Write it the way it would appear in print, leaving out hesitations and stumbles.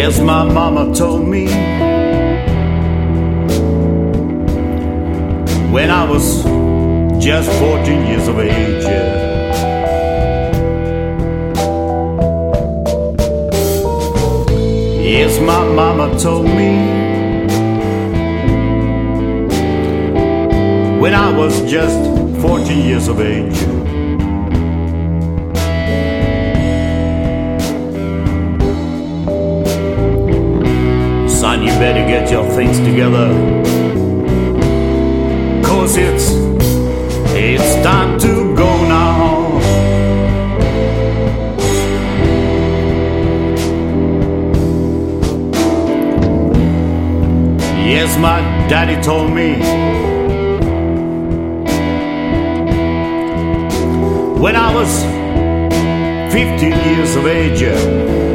Yes, my mama told me when I was just 14 years of age. Yes, my mama told me when I was just 14 years of age. Son, you better get your things together, 'cause it's time to go now. Yes, my daddy told me when I was 15 years of age.